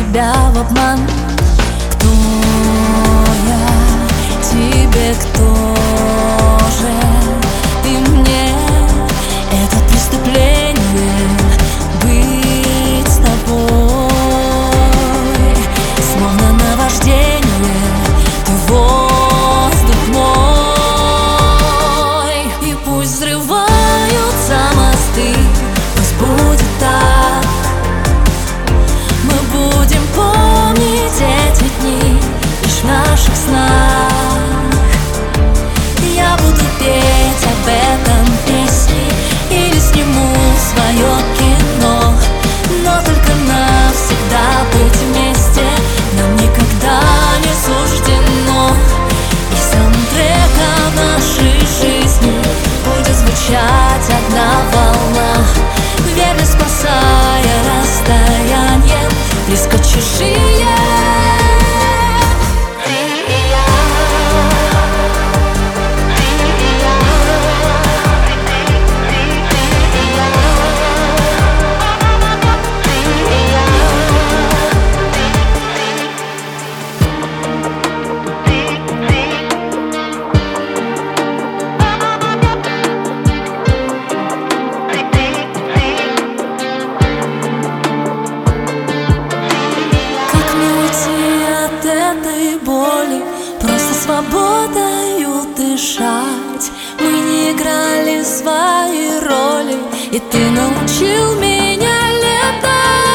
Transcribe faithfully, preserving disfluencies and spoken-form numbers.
себя в обман. Кто я тебе, кто же ты мне? Это преступление быть с тобой, словно наваждение. Ты воздух мой, и пусть взрываются мосты, пусть будет так. Мы будем помнить эти дни лишь в наших снах. Я буду петь об этом песни или сниму свое кино, но только навсегда быть вместе нам никогда не суждено. И саундтреком нашей жизни будет звучать одна волна, верно спасая расстоянием близко чужие. Просто свободою дышать. Мы не играли свои роли, и ты научил меня летать.